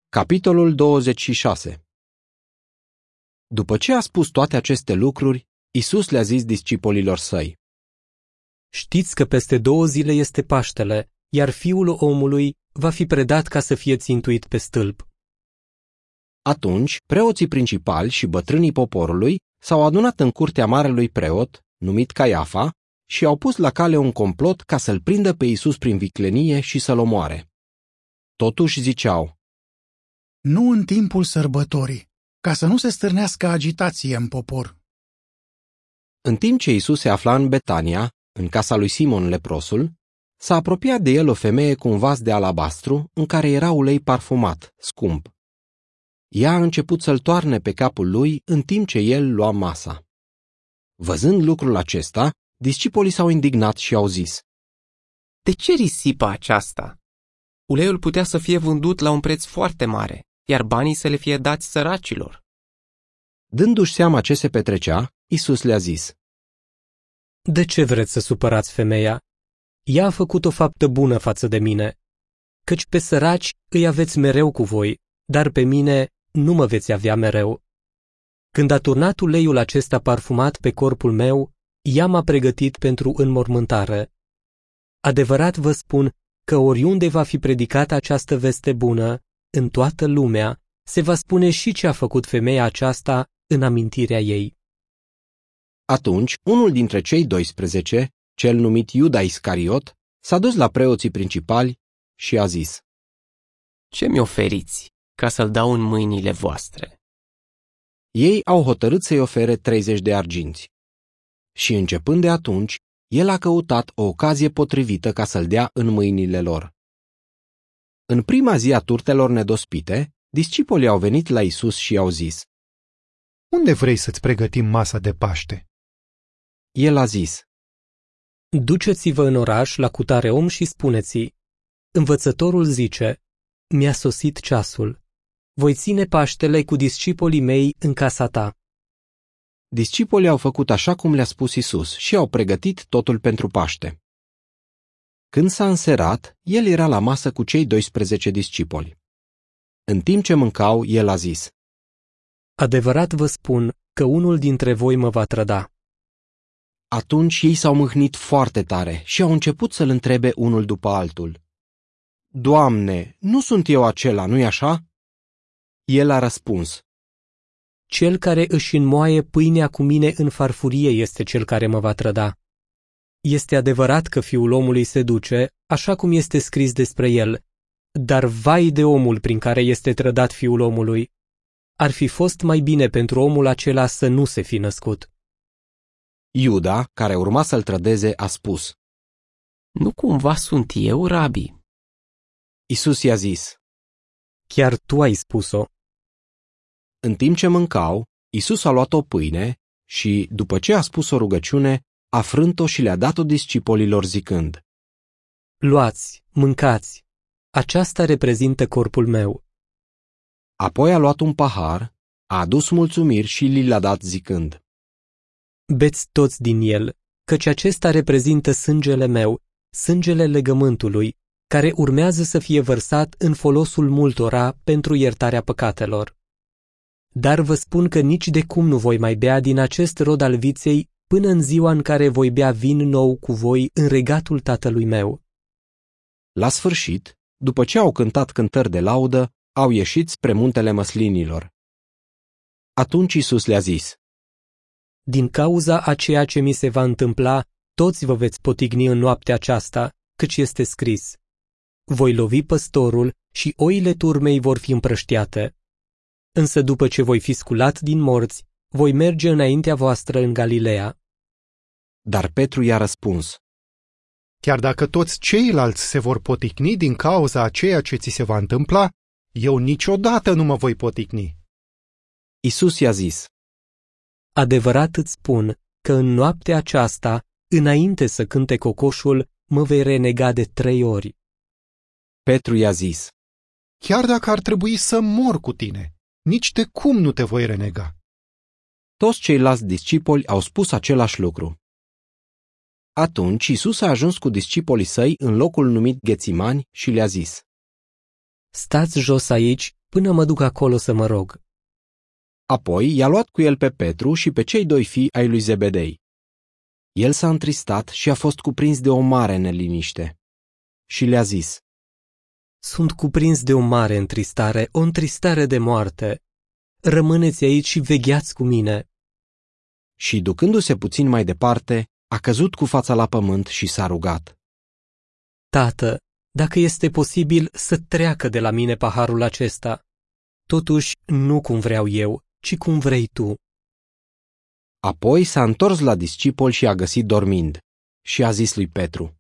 Capitolul 26. După ce a spus toate aceste lucruri, Iisus le-a zis discipolilor săi: Știți că peste 2 zile este Paștele, iar Fiul omului va fi predat ca să fie țintuit pe stâlp. Atunci, preoții principali și bătrânii poporului s-au adunat în curtea marelui preot, numit Caiafa, și au pus la cale un complot ca să-l prindă pe Iisus prin viclenie și să-l omoare. Totuși ziceau: Nu în timpul sărbătorii, ca să nu se stârnească agitație în popor. În timp ce Iisus se afla în Betania, în casa lui Simon leprosul, s-a apropiat de el o femeie cu un vas de alabastru în care era ulei parfumat, scump. Ea a început să-l toarne pe capul lui în timp ce el lua masa. Văzând lucrul acesta, discipolii s-au indignat și au zis: De ce risipa aceasta? Uleiul putea să fie vândut la un preț foarte mare, iar banii să le fie dați săracilor. Dându-și seama ce se petrecea, Iisus le-a zis: De ce vreți să supărați femeia? Ea a făcut o faptă bună față de mine, căci pe săraci îi aveți mereu cu voi, dar pe mine nu mă veți avea mereu. Când a turnat uleiul acesta parfumat pe corpul meu, ea m-a pregătit pentru înmormântare. Adevărat vă spun că oriunde va fi predicată această veste bună, în toată lumea, se va spune și ce a făcut femeia aceasta în amintirea ei. Atunci, unul dintre cei 12, cel numit Iuda Iscariot, s-a dus la preoții principali și a zis: Ce mi oferiți ca să-l dau în mâinile voastre? Ei au hotărât să-i ofere 30 de arginți. Și începând de atunci, el a căutat o ocazie potrivită ca să-l dea în mâinile lor. În prima zi a turtelor nedospite, discipolii au venit la Iisus și i-au zis: Unde vrei să-ți pregătim masa de Paște? El a zis: Duceți-vă în oraș la cutare om și spuneți-i: Învățătorul zice, mi-a sosit ceasul. Voi ține Paștele cu discipolii mei în casa ta. Discipolii au făcut așa cum le-a spus Iisus și au pregătit totul pentru Paște. Când s-a înserat, el era la masă cu cei 12 discipoli. În timp ce mâncau, el a zis: Adevărat vă spun că unul dintre voi mă va trăda. Atunci ei s-au mâhnit foarte tare și au început să-l întrebe unul după altul: Doamne, nu sunt eu acela, nu-i așa? El a răspuns: Cel care își înmoaie pâinea cu mine în farfurie este cel care mă va trăda. Este adevărat că Fiul omului se duce, așa cum este scris despre el, dar vai de omul prin care este trădat Fiul omului. Ar fi fost mai bine pentru omul acela să nu se fi născut. Iuda, care urma să-l trădeze, a spus: Nu cumva sunt eu, rabi? Iisus i-a zis: Chiar tu ai spus-o. În timp ce mâncau, Iisus a luat o pâine și, după ce a spus o rugăciune, a frânt-o și le-a dat-o discipolilor zicând: Luați, mâncați, aceasta reprezintă corpul meu. Apoi a luat un pahar, a adus mulțumiri și li l-a dat zicând: Beți toți din el, căci acesta reprezintă sângele meu, sângele legământului, care urmează să fie vărsat în folosul multora pentru iertarea păcatelor. Dar vă spun că nici de cum nu voi mai bea din acest rod al viței până în ziua în care voi bea vin nou cu voi în regatul Tatălui meu. La sfârșit, după ce au cântat cântări de laudă, au ieșit spre muntele măslinilor. Atunci Iisus le-a zis: Din cauza a ceea ce mi se va întâmpla, toți vă veți potigni în noaptea aceasta, căci este scris: Voi lovi păstorul și oile turmei vor fi împrăștiate. Însă după ce voi fi sculat din morți, voi merge înaintea voastră în Galileea. Dar Petru i-a răspuns: Chiar dacă toți ceilalți se vor poticni din cauza a ceea ce ți se va întâmpla, eu niciodată nu mă voi poticni. Iisus i-a zis: Adevărat îți spun că în noaptea aceasta, înainte să cânte cocoșul, mă vei renega de 3 ori. Petru i-a zis: Chiar dacă ar trebui să mor cu tine, nici de cum nu te voi renega. Toți ceilalți discipoli au spus același lucru. Atunci Iisus a ajuns cu discipolii săi în locul numit Ghețimani și le-a zis: Stați jos aici până mă duc acolo să mă rog. Apoi i-a luat cu el pe Petru și pe cei 2 fii ai lui Zebedei. El s-a întristat și a fost cuprins de o mare neliniște. Și le-a zis: Sunt cuprins de o mare întristare, o întristare de moarte. Rămâneți aici și vegheați cu mine. Și ducându-se puțin mai departe, a căzut cu fața la pământ și s-a rugat: Tată, dacă este posibil să treacă de la mine paharul acesta, totuși nu cum vreau eu, ci cum vrei tu. Apoi s-a întors la discipol și a găsit dormind și a zis lui Petru: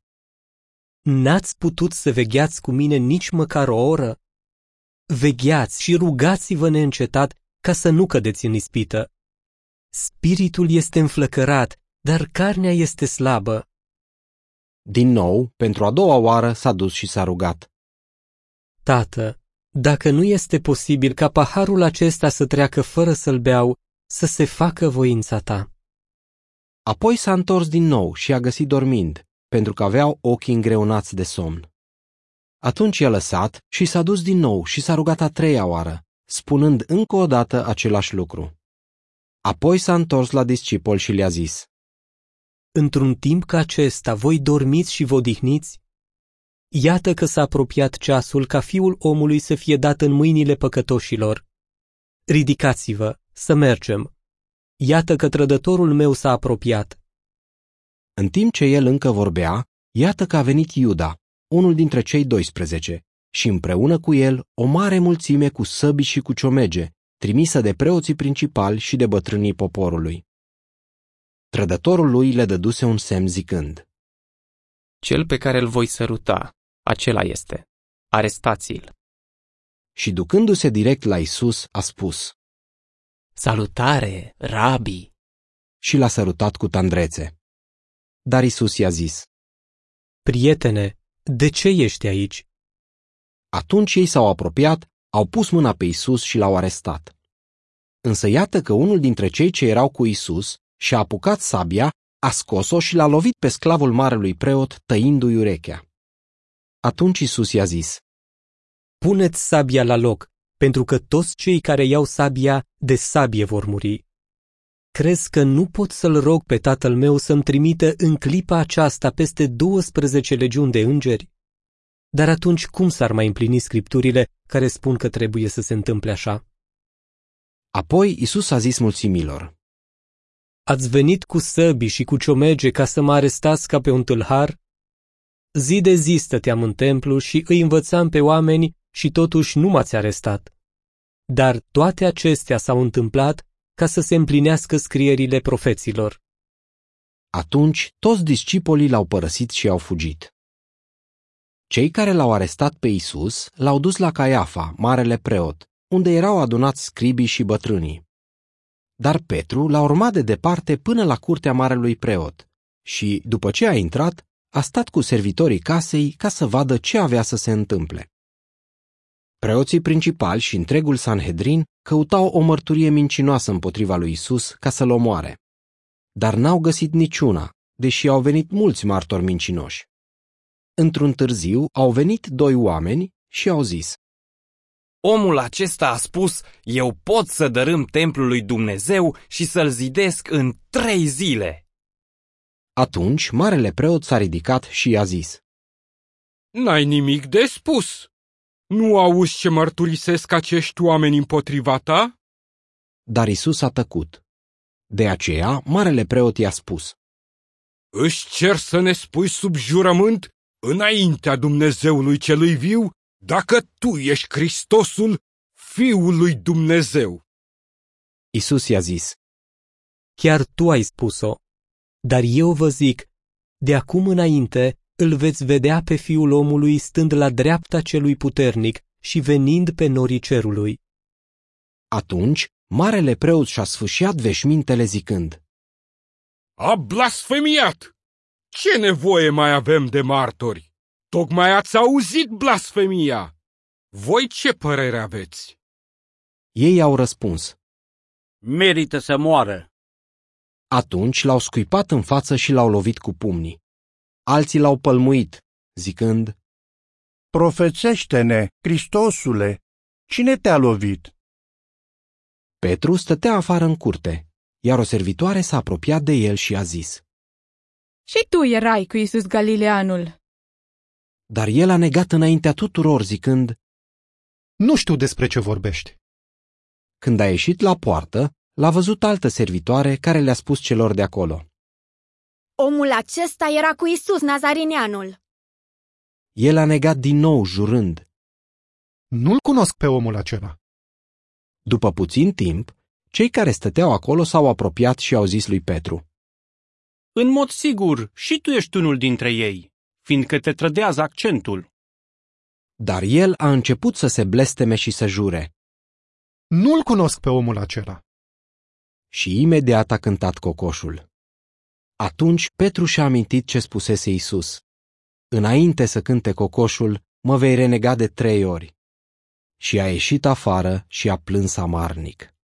N-ați putut să vegheați cu mine nici măcar o oră? Vegheați și rugați-vă neîncetat ca să nu cădeți în ispită. Spiritul este înflăcărat, dar carnea este slabă. Din nou, pentru a doua oară s-a dus și s-a rugat: Tată, dacă nu este posibil ca paharul acesta să treacă fără să-l beau, să se facă voința ta. Apoi s-a întors din nou și a găsit dormind, pentru că aveau ochii îngreunați de somn. Atunci i-a lăsat și s-a dus din nou și s-a rugat a 3-a oară, spunând încă o dată același lucru. Apoi s-a întors la discipol și le-a zis: Într-un timp ca acesta voi dormiți și vă odihniți? Iată că s-a apropiat ceasul ca Fiul omului să fie dat în mâinile păcătoșilor. Ridicați-vă, să mergem. Iată că trădătorul meu s-a apropiat. În timp ce el încă vorbea, iată că a venit Iuda, unul dintre cei 12, și împreună cu el o mare mulțime cu săbi și cu ciomege, trimisă de preoții principali și de bătrânii poporului. Trădătorul lui le dăduse un semn zicând: Cel pe care îl voi săruta, acela este. Arestați-l. Și ducându-se direct la Isus, a spus: Salutare, rabi! Și l-a sărutat cu tandrețe. Dar Isus i-a zis: Prietene, de ce ești aici? Atunci ei s-au apropiat, au pus mâna pe Isus și l-au arestat. Însă iată că unul dintre cei ce erau cu Isus și-a apucat sabia, a scos-o și l-a lovit pe sclavul marelui preot, tăindu-i urechea. Atunci Isus i-a zis: Puneți sabia la loc, pentru că toți cei care iau sabia de sabie vor muri. Crezi că nu pot să-l rog pe tatăl meu să-mi trimită în clipa aceasta peste 12 legiuni de îngeri? Dar atunci cum s-ar mai împlini scripturile care spun că trebuie să se întâmple așa? Apoi Isus a zis mulțimilor: Ați venit cu săbi și cu ciomege ca să mă arestați ca pe un tâlhar? Zi de zi stăteam în templu și îi învățam pe oameni și totuși nu m-ați arestat. Dar toate acestea s-au întâmplat ca să se împlinească scrierile profeților. Atunci toți discipolii l-au părăsit și au fugit. Cei care l-au arestat pe Isus l-au dus la Caiafa, marele preot, unde erau adunați scribii și bătrânii. Dar Petru l-a urmat de departe până la curtea marelui preot și, după ce a intrat, a stat cu servitorii casei ca să vadă ce avea să se întâmple. Preoții principali și întregul Sanhedrin căutau o mărturie mincinoasă împotriva lui Isus ca să-l omoare, dar n-au găsit niciuna, deși au venit mulți martori mincinoși. Într-un târziu au venit 2 oameni și au zis: Omul acesta a spus: eu pot să dărâm templul lui Dumnezeu și să-l zidesc în 3 zile. Atunci marele preot s-a ridicat și i-a zis: N-ai nimic de spus? Nu auzi ce mărturisesc acești oameni împotriva ta? Dar Isus a tăcut. De aceea marele preot i-a spus: Își cer să ne spui sub jurământ, înaintea Dumnezeului celui viu, dacă tu ești Hristosul, Fiul lui Dumnezeu. Isus i-a zis: Chiar tu ai spus-o, dar eu vă zic, de acum înainte îl veți vedea pe Fiul omului stând la dreapta celui puternic și venind pe norii cerului. Atunci marele preot și-a sfâșiat veșmintele zicând: A blasfemiat! Ce nevoie mai avem de martori? Tocmai ați auzit blasfemia! Voi ce părere aveți? Ei au răspuns: Merită să moară. Atunci l-au scuipat în față și l-au lovit cu pumnii. Alții l-au pălmuit, zicând: Profețește-ne, Hristosule, Cine te-a lovit? Petru stătea afară în curte, iar o servitoare s-a apropiat de el și a zis: Și tu erai cu Iisus Galileanul. Dar el a negat înaintea tuturor, zicând: Nu știu despre ce vorbești. Când a ieșit la poartă, l-a văzut altă servitoare care le-a spus celor de acolo: Omul acesta era cu Iisus Nazarineanul. El a negat din nou, jurând. Nu-l cunosc pe omul acela. După puțin timp, cei care stăteau acolo s-au apropiat și au zis lui Petru: În mod sigur, și tu ești unul dintre ei, fiindcă te trădează accentul. Dar el a început să se blesteme și să jure. Nu-l cunosc pe omul acela. Și imediat a cântat cocoșul. Atunci Petru și-a amintit ce spusese Iisus: Înainte să cânte cocoșul, mă vei renega de 3 ori. Și a ieșit afară și a plâns amarnic.